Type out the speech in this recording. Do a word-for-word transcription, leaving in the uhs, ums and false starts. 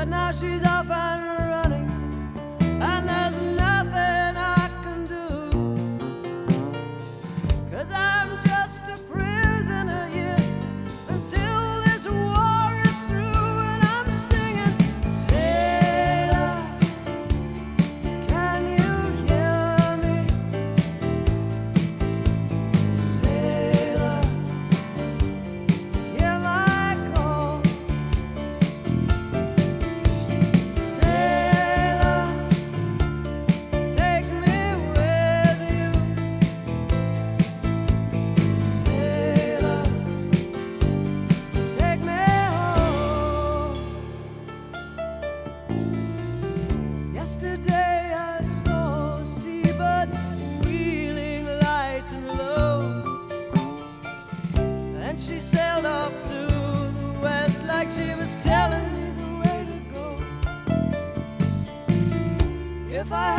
but now she's off and running, and there's nothing I can do, 'cause I'm just a prisoner here until this war is through. And I'm singing, sailor, can you hear me? Sailor, hear my call. Sailor, take me with you. Sailor, take me home. Yesterday I saw a seabird wheeling light and low, and she sailed off to the west like she was telling me the way to go. If I